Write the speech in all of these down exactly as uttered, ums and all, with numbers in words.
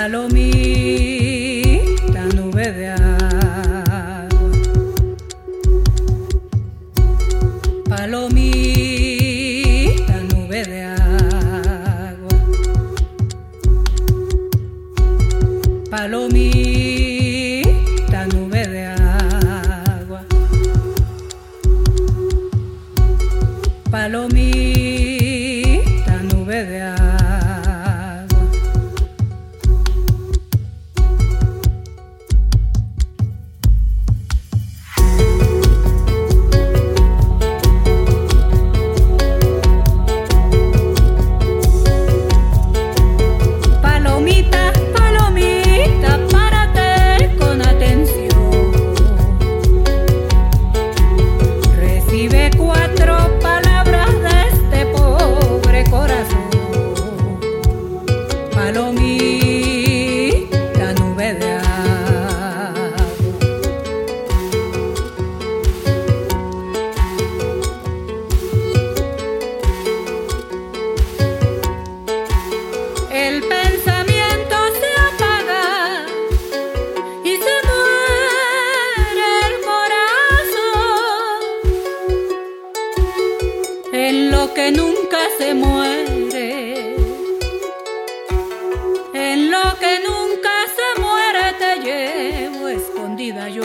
palomita nube de agua, palomita nube de agua, palomita nube de agua, palomita nube de agua. Palomita nube de agua, el pensamiento se apaga y se muere el corazón en lo que nunca se muere, en lo que nunca se muere te llevo escondida yo,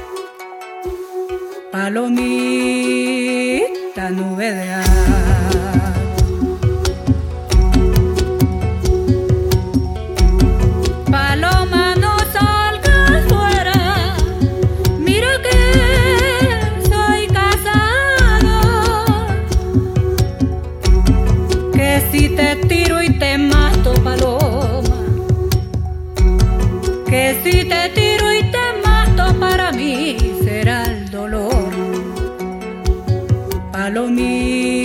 palomita nube de agua. Paloma, no salgas fuera, mira que soy casado, que si te tiro y te mato, paloma, que si te tiro y te mato, para mí será el dolor, palomita.